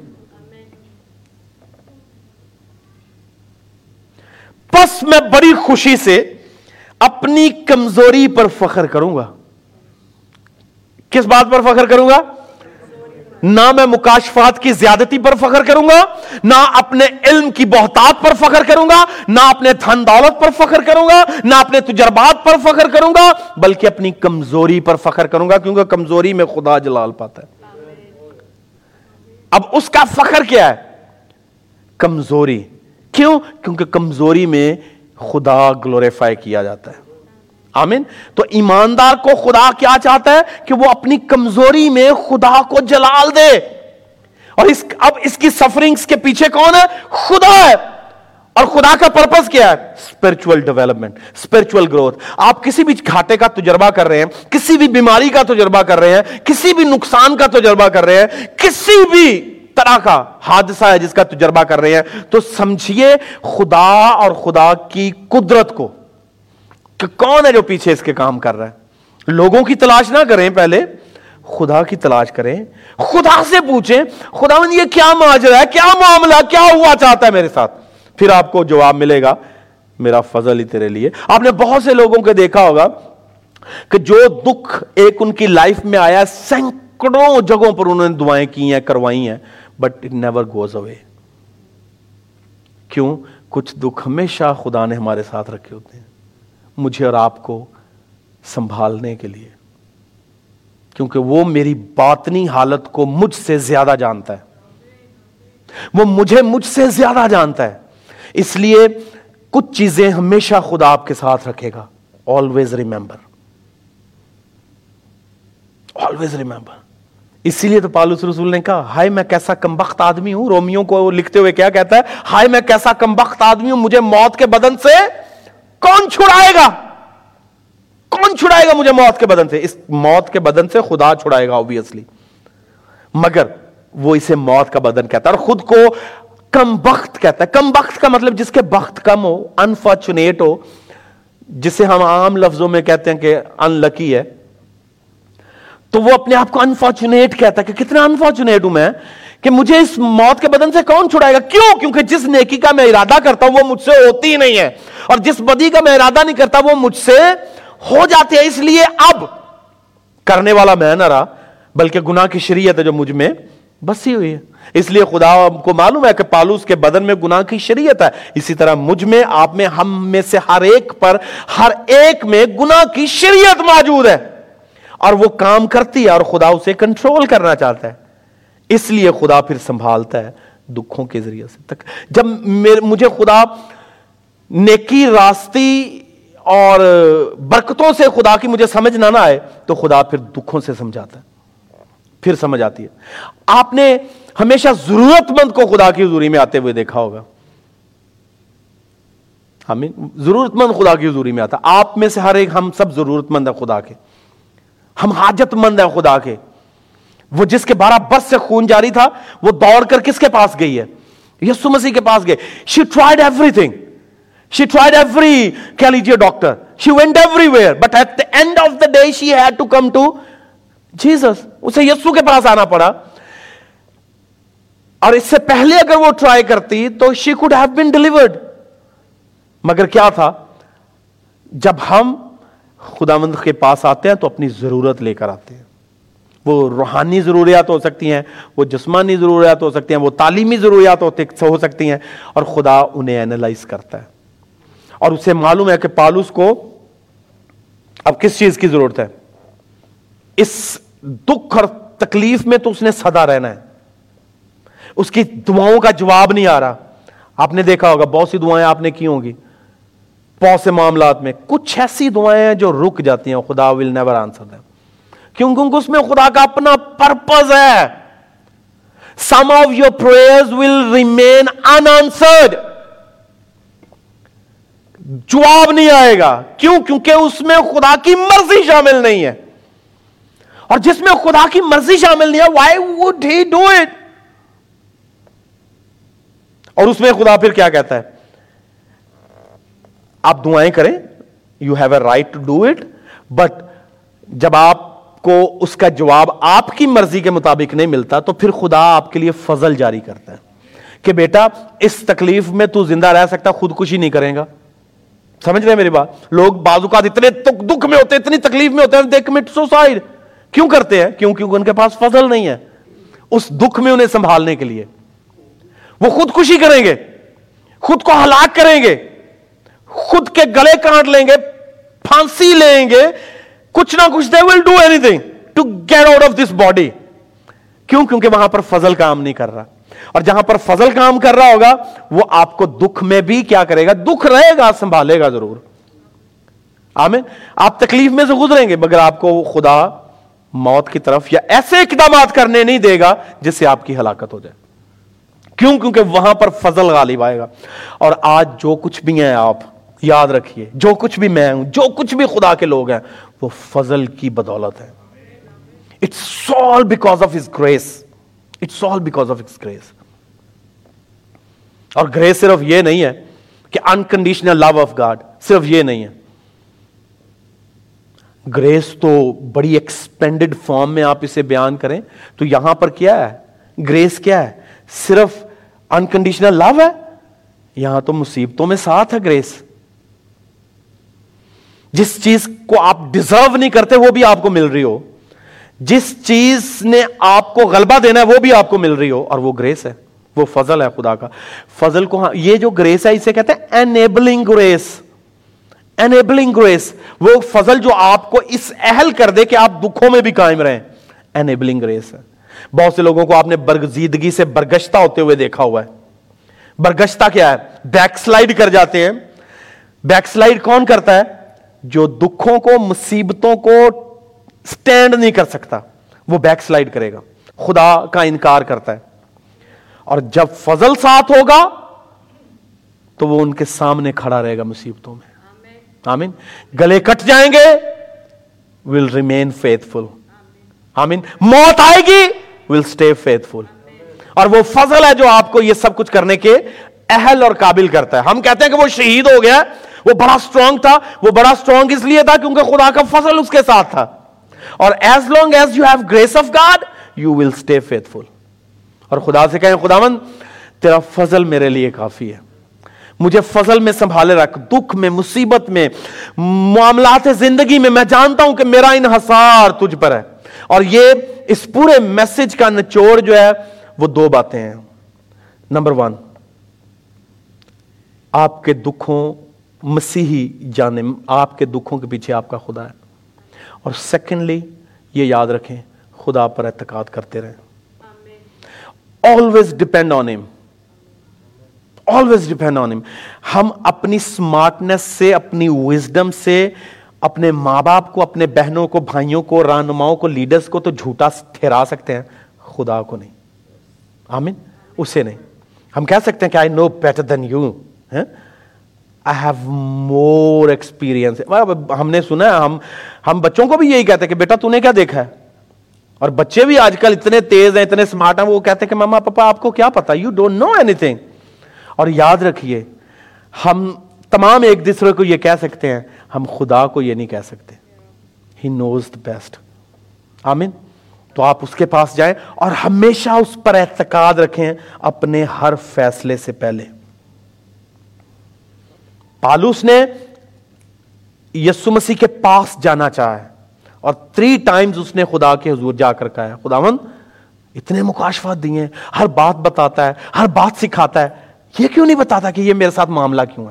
پس میں بڑی خوشی سے اپنی کمزوری پر فخر کروں گا. کس بات پر فخر کروں گا؟ نہ میں مکاشفات کی زیادتی پر فخر کروں گا, نہ اپنے علم کی بہتات پر فخر کروں گا, نہ اپنے دھن دولت پر فخر کروں گا, نہ اپنے تجربات پر فخر کروں گا, بلکہ اپنی کمزوری پر فخر کروں گا, کیونکہ کمزوری میں خدا جلال پاتا ہے. اب اس کا فخر کیا ہے؟ کمزوری. کیوں؟ کیونکہ کمزوری میں خدا گلوریفائی کیا جاتا ہے. آمین. تو ایماندار کو خدا کیا چاہتا ہے؟ کہ وہ اپنی کمزوری میں خدا کو جلال دے. اور اب اس کی سفرنگز کے پیچھے کون ہے؟ خدا ہے. اور خدا کا پرپس کیا ہے؟ Spiritual development, spiritual growth. آپ کسی بھی گھاٹے کا تجربہ کر رہے ہیں, کسی بھی بیماری کا تجربہ کر رہے ہیں, کسی بھی نقصان کا تجربہ کر رہے ہیں, کسی بھی طرح کا حادثہ ہے جس کا تجربہ کر رہے ہیں, تو سمجھیے خدا اور خدا کی قدرت کو کہ کون ہے جو پیچھے اس کے کام کر رہا ہے. لوگوں کی تلاش نہ کریں, پہلے خدا کی تلاش کریں, خدا سے پوچھیں خداوند یہ کیا ماجرا ہے, کیا معاملہ, کیا ہوا چاہتا ہے میرے ساتھ. پھر آپ کو جواب ملے گا میرا فضل ہی تیرے لیے. آپ نے بہت سے لوگوں کو دیکھا ہوگا کہ جو دکھ ایک ان کی لائف میں آیا, سینکڑوں جگہوں پر انہوں نے دعائیں کی ہیں, کروائی ہیں, but it never goes away. کیوں؟ کچھ دکھ ہمیشہ خدا نے ہمارے ساتھ رکھے ہوتے ہیں, مجھے اور آپ کو سنبھالنے کے لیے, کیونکہ وہ میری باطنی حالت کو مجھ سے زیادہ جانتا ہے, وہ مجھ سے زیادہ جانتا ہے. اس لیے کچھ چیزیں ہمیشہ خدا آپ کے ساتھ رکھے گا. Always remember, always remember. اسی لیے تو پالوس رسول نے کہا ہائے میں کیسا کمبخت آدمی ہوں. رومیوں کو لکھتے ہوئے کیا کہتا ہے؟ ہائے میں کیسا کمبخت آدمی ہوں, مجھے موت کے بدن سے کون چھڑائے گا؟ کون چھڑائے گا مجھے موت کے بدن سے؟ اس موت کے بدن سے خدا چھڑائے گا obviously, مگر وہ اسے موت کا بدن کہتا ہے اور خود کو کم بخت کہتا ہے. کم بخت کا مطلب جس کے بخت کم ہو, انفارچونیٹ ہو, جسے ہم عام لفظوں میں کہتے ہیں کہ ان لکی ہے. تو وہ اپنے آپ کو انفارچونیٹ کہتا ہے کہ کتنا انفارچونیٹ ہوں میں کہ مجھے اس موت کے بدن سے کون چھڑائے گا. کیوں؟ کیونکہ جس نیکی کا میں ارادہ کرتا ہوں وہ مجھ سے ہوتی ہی نہیں ہے, اور جس بدی کا میں ارادہ نہیں کرتا وہ مجھ سے ہو جاتی ہے. اس لیے اب کرنے والا میں نہ رہا, بلکہ گناہ کی شریعت ہے جو مجھ میں بسی ہوئی ہے. اس لیے خدا کو معلوم ہے کہ پالوس کے بدن میں گناہ کی شریعت ہے, اسی طرح مجھ میں, آپ میں, ہم میں سے ہر ایک پر, ہر ایک میں گناہ کی شریعت موجود ہے, اور وہ کام کرتی ہے اور خدا اسے کنٹرول کرنا چاہتا ہے. اس لیے خدا پھر سنبھالتا ہے دکھوں کے ذریعے سے تک. جب مجھے خدا نیکی, راستی اور برکتوں سے خدا کی مجھے سمجھ نہ آئے, تو خدا پھر دکھوں سے سمجھاتا ہے, پھر سمجھ آتی ہے. آپ نے ہمیشہ ضرورت مند کو خدا کی حضوری میں آتے ہوئے دیکھا ہوگا. آمین. ضرورت مند خدا کی حضوری میں آتا. آپ میں سے ہر ایک, ہم سب ضرورت مند ہیں خدا کے, ہم حاجت مند ہیں خدا کے. وہ جس کے 12 برس سے خون جاری تھا, وہ دوڑ کر کس کے پاس گئی ہے؟ یسوع مسیح کے پاس گئے. She tried everything. She tried every collegiate doctor. She went everywhere. But at the end of the day, she had to come to Jesus. اسے یسوع کے پاس آنا پڑا. اور اس سے پہلے اگر وہ ٹرائی کرتی تو she could have been delivered. مگر کیا تھا, جب ہم خداوند کے پاس آتے ہیں تو اپنی ضرورت لے کر آتے ہیں. وہ روحانی ضروریات ہو سکتی ہیں, وہ جسمانی ضروریات ہو سکتی ہیں, وہ تعلیمی ضروریات ہو سکتی ہیں, اور خدا انہیں اینالائز کرتا ہے. اور اسے معلوم ہے کہ پالوس کو اب کس چیز کی ضرورت ہے. اس دکھ اور تکلیف میں تو اس نے سدا رہنا ہے. اس کی دعاؤں کا جواب نہیں آ رہا. آپ نے دیکھا ہوگا بہت سی دعائیں آپ نے کی ہوں گی بہت سے معاملات میں. کچھ ایسی دعائیں ہیں جو رک جاتی ہیں, خدا will never answer them. کیونکہ اس میں خدا کا اپنا پرپز ہے. Some of your prayers will remain unanswered. جواب نہیں آئے گا. کیوں؟ کیونکہ اس میں خدا کی مرضی شامل نہیں ہے. اور جس میں خدا کی مرضی شامل نہیں ہے, why would he do it? اور اس میں خدا پھر کیا کہتا ہے, آپ دعائیں کریں, you have a right to do it, but جب آپ کو اس کا جواب آپ کی مرضی کے مطابق نہیں ملتا, تو پھر خدا آپ کے لیے فضل جاری کرتا ہے کہ بیٹا اس تکلیف میں تو زندہ رہ سکتا, خودکشی نہیں کرے گا. سمجھ رہے ہیں میری بات؟ لوگ بعض اوقات اتنے دکھ میں ہوتے ہیں, اتنی تکلیف میں ہوتے ہیں, they commit suicide. کیوں کرتے ہیں؟ کیونکہ ان کے پاس فضل نہیں ہے اس دکھ میں انہیں سنبھالنے کے لیے. وہ خودکشی کریں گے, خود کو ہلاک کریں گے, خود کے گلے کاٹ لیں گے, پھانسی لیں گے, کچھ نہ کچھ. they will do anything to get out of this body. کیوں؟ کیونکہ وہاں پر فضل کام نہیں کر رہا. اور جہاں پر فضل کام کر رہا ہوگا, وہ آپ کو دکھ میں بھی کیا کرے گا؟ دکھ رہے گا, سنبھالے گا ضرور. آمین. آپ تکلیف میں سے گزریں گے, مگر آپ کو خدا موت کی طرف یا ایسے اقدامات کرنے نہیں دے گا جس سے آپ کی ہلاکت ہو جائے. کیوں؟ کیونکہ وہاں پر فضل غالب آئے گا. اور آج جو کچھ بھی ہیں, آپ یاد رکھیے, جو کچھ بھی میں ہوں, جو کچھ بھی خدا کے لوگ ہیں, وہ فضل کی بدولت ہے. It's all because of His grace. It's all because of His grace. اور گریس صرف یہ نہیں ہے کہ unconditional love of God, صرف یہ نہیں ہے. گریس تو بڑی ایکسپینڈڈ فارم میں آپ اسے بیان کریں تو یہاں پر کیا ہے؟ گریس کیا ہے؟ صرف انکنڈیشنل لو ہے. یہاں تو مصیبتوں میں ساتھ ہے گریس. جس چیز کو آپ ڈیزرو نہیں کرتے وہ بھی آپ کو مل رہی ہو, جس چیز نے آپ کو غلبہ دینا ہے وہ بھی آپ کو مل رہی ہو, اور وہ گریس ہے, وہ فضل ہے خدا کا. فضل کو یہ جو گریس ہے اسے کہتے ہیں انیبلنگ گریس. انیبلنگ گریس, وہ فضل جو آپ کو اس اہل کر دے کہ آپ دکھوں میں بھی قائم رہیں. انیبلنگ گریس ہے. بہت سے لوگوں کو آپ نے برگزیدگی سے برگشتہ ہوتے ہوئے دیکھا ہوا ہے. برگشتہ کیا ہے؟ بیک سلائیڈ کر جاتے ہیں. بیک سلائیڈ کون کرتا ہے؟ جو دکھوں کو, مصیبتوں کو سٹینڈ نہیں کر سکتا, وہ بیک سلائیڈ کرے گا, خدا کا انکار کرتا ہے. اور جب فضل ساتھ ہوگا تو وہ ان کے سامنے کھڑا رہے گا مصیبتوں میں. آمین. گلے کٹ جائیں گے, will remain faithful. آمین. موت آئے گی, will stay faithful. اور وہ فضل ہے جو آپ کو یہ سب کچھ کرنے کے اہل اور قابل کرتا ہے. ہم کہتے ہیں کہ وہ شہید ہو گیا, وہ بڑا سٹرونگ تھا. وہ بڑا سٹرونگ اس لیے تھا کیونکہ خدا کا فضل اس کے ساتھ تھا. اور as long as you have grace of God, you will stay faithful. اور خدا سے کہیں, خداوند تیرا فضل میرے لیے کافی ہے, مجھے فضل میں سنبھالے رکھ. دکھ میں, مصیبت میں, معاملات زندگی میں میں جانتا ہوں کہ میرا انحصار تجھ پر ہے, اور یہ اس پورے میسج کا نچوڑ جو ہے وہ دو باتیں ہیں. نمبر 1, آپ کے دکھوں مسیحی جانے, آپ کے دکھوں کے پیچھے آپ کا خدا ہے. اور سیکنڈلی یہ یاد رکھیں, خدا پر اعتقاد کرتے رہیں. always depend on him, always depend on him. ہم اپنی سمارٹنس سے, اپنی وزڈم سے اپنے ماں باپ کو, اپنے بہنوں کو, بھائیوں کو, رہنماؤں کو, لیڈرز کو تو جھوٹا ٹھہرا سکتے ہیں, خدا کو نہیں. آمین. اسے نہیں. ہم کہہ سکتے ہیں کہ I know better than you, I have more experience. ہم نے سنا ہے, ہم بچوں کو بھی یہی کہتے ہیں کہ بیٹا تو نے کیا دیکھا ہے. اور بچے بھی آج کل اتنے تیز ہیں, اتنے سمارٹ ہیں, وہ کہتے ہیں کہ ماما پاپا آپ کو کیا پتا, you don't know anything. اور یاد رکھیے, ہم تمام ایک دوسرے کو یہ کہہ سکتے ہیں, ہم خدا کو یہ نہیں کہہ سکتے. He knows the best. آمین. تو آپ اس کے پاس جائیں اور ہمیشہ اس پر اعتقاد رکھیں اپنے ہر فیصلے سے پہلے. پالوس نے یسوع مسیح کے پاس جانا چاہا ہے اور 3 times اس نے خدا کے حضور جا کر کہا ہے, خداوند اتنے مکاشفات دیے ہیں, ہر بات بتاتا ہے, ہر بات سکھاتا ہے, یہ کیوں نہیں بتاتا کہ یہ میرے ساتھ معاملہ کیوں ہے.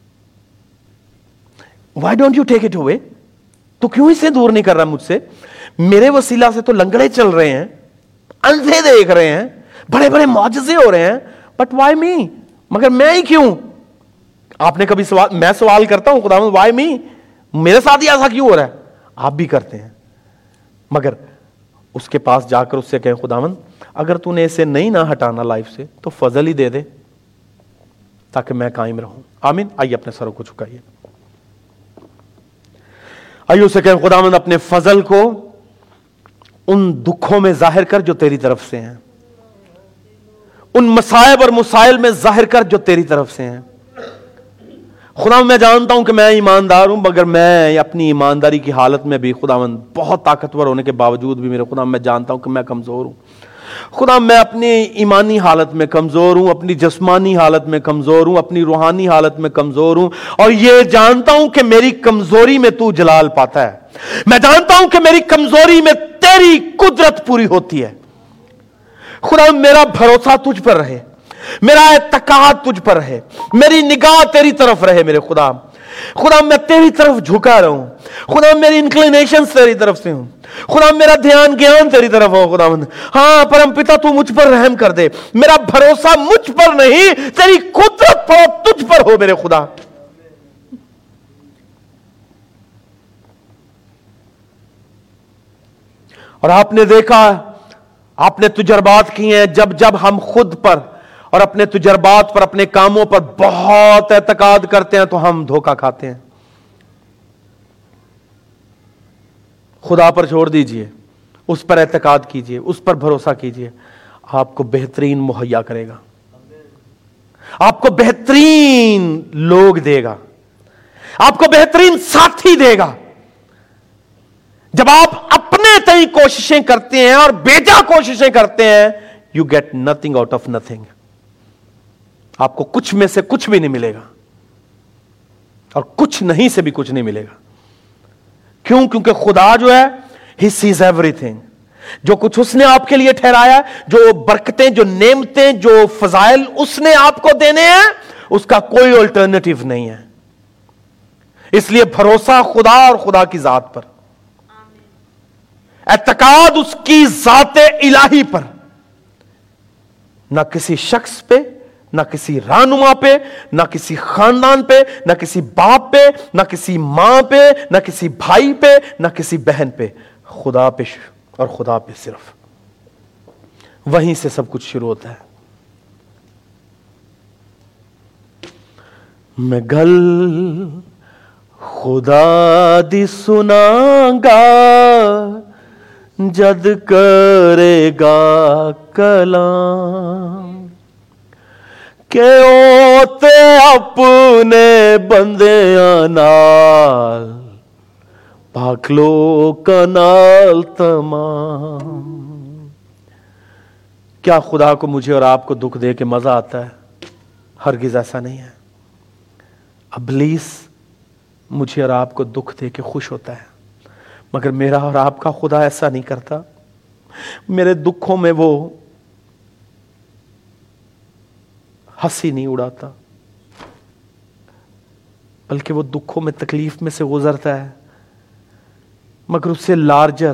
Why don't you take it away? تو کیوں اسے دور نہیں کر رہا مجھ سے. میرے وسیلہ سے تو لنگڑے چل رہے ہیں, اندھے دیکھ رہے ہیں, بڑے بڑے معجزے ہو رہے ہیں, بٹ وائی می, مگر میں ہی کیوں. آپ نے کبھی سوال, میں سوال کرتا ہوں خداوند وائی می, میرے ساتھ ہی ایسا کیوں ہو رہا ہے. آپ بھی کرتے ہیں, مگر اس کے پاس جا کر اس سے کہیں خداوند اگر تو نے اسے نہیں نہ ہٹانا لائف سے تو فضل ہی دے دے تاکہ میں قائم رہوں. آمین. آئیے اپنے سروں کو جھکائیے, آئیے اسے کہیں خداوند اپنے فضل کو ان دکھوں میں ظاہر کر جو تیری طرف سے ہیں, ان مصائب اور مسائل میں ظاہر کر جو تیری طرف سے ہیں. خداوند میں جانتا ہوں کہ میں ایماندار ہوں, مگر میں اپنی ایمانداری کی حالت میں بھی خداوند بہت طاقتور ہونے کے باوجود بھی میرے خداوند میں جانتا ہوں کہ میں کمزور ہوں. خدا میں اپنی ایمانی حالت میں کمزور ہوں, اپنی جسمانی حالت میں کمزور ہوں, اپنی روحانی حالت میں کمزور ہوں, اور یہ جانتا ہوں کہ میری کمزوری میں تو جلال پاتا ہے. میں جانتا ہوں کہ میری کمزوری میں تیری قدرت پوری ہوتی ہے. خدا میرا بھروسہ تجھ پر رہے, میرا اعتقاد تجھ پر رہے, میری نگاہ تیری طرف رہے. میرے خدا میں تیری طرف جھکا رہوں. خدا میری انکلینیشن تیری طرف سے ہوں. خدا میرا دھیان گیان تیری طرف ہو. خداوند ہاں پرم پتا تو مجھ پر رحم کر دے. میرا بھروسہ مجھ پر نہیں, تیری قدرت پر, تجھ پر ہو میرے خدا. اور آپ نے دیکھا, آپ نے تجربات کیے ہیں, جب ہم خود پر اور اپنے تجربات پر, اپنے کاموں پر بہت اعتقاد کرتے ہیں تو ہم دھوکہ کھاتے ہیں. خدا پر چھوڑ دیجئے, اس پر اعتقاد کیجئے, اس پر بھروسہ کیجئے, آپ کو بہترین مہیا کرے گا, آپ کو بہترین لوگ دے گا, آپ کو بہترین ساتھی دے گا. جب آپ اپنے تئیں کوششیں کرتے ہیں اور بیجا کوششیں کرتے ہیں, you get nothing out of nothing. آپ کو کچھ میں سے کچھ بھی نہیں ملے گا, اور کچھ نہیں سے بھی کچھ نہیں ملے گا. کیوں؟ کیونکہ خدا جو ہے He sees everything. جو کچھ اس نے آپ کے لیے ٹھہرایا, جو برکتیں, جو نعمتیں, جو فضائل اس نے آپ کو دینے ہیں, اس کا کوئی الٹرنیٹیو نہیں ہے. اس لیے بھروسہ خدا اور خدا کی ذات پر, اعتقاد اس کی ذات الہی پر, نہ کسی شخص پہ, نہ کسی رہنما پہ, نہ کسی خاندان پہ, نہ کسی باپ پہ, نہ کسی ماں پہ, نہ کسی بھائی پہ, نہ کسی بہن پہ, خدا پہ اور خدا پہ صرف. وہیں سے سب کچھ شروع ہوتا ہے. میں گل خدا دی سناں گا جد کرے گا کلام, کہ او تے اپنے بندیاں نال پاک لوکاں نال تمام. کیا خدا کو مجھے اور آپ کو دکھ دے کے مزہ آتا ہے؟ ہرگز ایسا نہیں ہے. ابلیس مجھے اور آپ کو دکھ دے کے خوش ہوتا ہے. مگر میرا اور آپ کا خدا ایسا نہیں کرتا. میرے دکھوں میں وہ ہنسی نہیں اڑاتا، بلکہ وہ دکھوں میں تکلیف میں سے گزرتا ہے، مگر اسے لارجر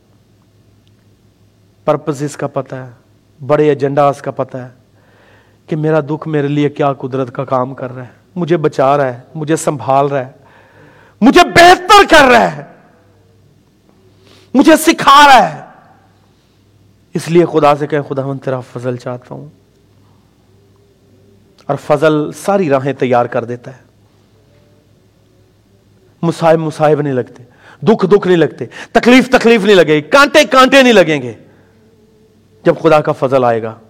پرپزز کا پتہ ہے، بڑے ایجنڈاز کا پتہ ہے کہ میرا دکھ میرے لیے کیا قدرت کا کام کر رہا ہے، مجھے بچا رہا ہے، مجھے سنبھال رہا ہے، مجھے بہتر کر رہا ہے، مجھے سکھا رہا ہے. اس لیے خدا سے کہیں خداوند تیرا فضل چاہتا ہوں، اور فضل ساری راہیں تیار کر دیتا ہے. مصائب نہیں لگتے، دکھ نہیں لگتے، تکلیف نہیں لگے گی، کانٹے نہیں لگیں گے جب خدا کا فضل آئے گا.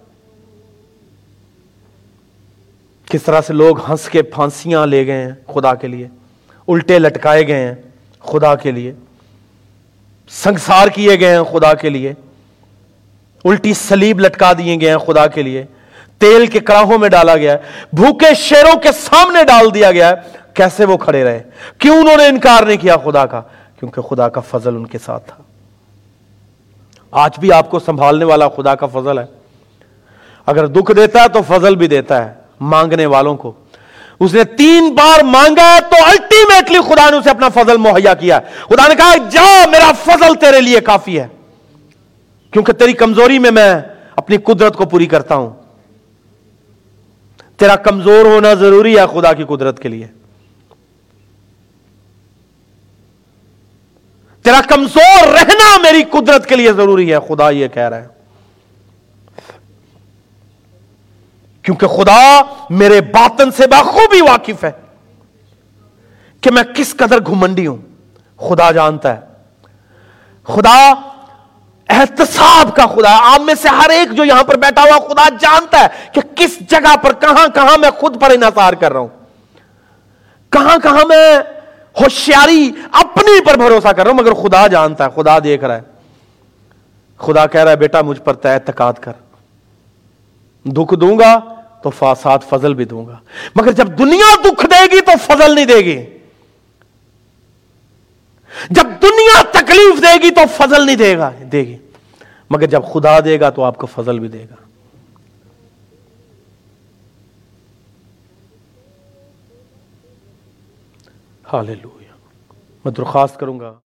کس طرح سے لوگ ہنس کے پھانسیاں لے گئے ہیں خدا کے لیے، الٹے لٹکائے گئے ہیں خدا کے لیے، سنگسار کیے گئے ہیں خدا کے لیے، الٹی صلیب لٹکا دیے گئے ہیں خدا کے لیے، تیل کے کڑاہوں میں ڈالا گیا ہے، بھوکے شیروں کے سامنے ڈال دیا گیا ہے. کیسے وہ کھڑے رہے؟ کیوں انہوں نے انکار نہیں کیا خدا کا؟ کیونکہ خدا کا فضل ان کے ساتھ تھا. آج بھی آپ کو سنبھالنے والا خدا کا فضل ہے. اگر دکھ دیتا ہے تو فضل بھی دیتا ہے مانگنے والوں کو. اس نے 3 بار مانگا تو الٹیمیٹلی خدا نے اسے اپنا فضل مہیا کیا. خدا نے کہا جا، میرا فضل تیرے لیے کافی ہے، کیونکہ تیری کمزوری میں اپنی قدرت کو پوری کرتا ہوں. تیرا کمزور ہونا ضروری ہے خدا کی قدرت کے لیے. تیرا کمزور رہنا میری قدرت کے لیے ضروری ہے. خدا یہ کہہ رہا ہے، کیونکہ خدا میرے باطن سے بخوبی واقف ہے کہ میں کس قدر گھمنڈی ہوں. خدا جانتا ہے. خدا احتساب کا خدا ہے. آپ میں سے ہر ایک جو یہاں پر بیٹھا ہوا خدا جانتا ہے کہ کس جگہ پر کہاں میں خود پر انحصار کر رہا ہوں، کہاں میں ہوشیاری اپنی پر بھروسہ کر رہا ہوں. مگر خدا جانتا ہے، خدا دیکھ رہا ہے. خدا کہہ رہا ہے بیٹا مجھ پر اعتقاد کر، دکھ دوں گا تو ساتھ فضل بھی دوں گا. مگر جب دنیا دکھ دے گی تو فضل نہیں دے گی، جب دنیا تکلیف دے گی تو فضل نہیں دے گی. مگر جب خدا دے گا تو آپ کو فضل بھی دے گا. ہاللویا. میں درخواست کروں گا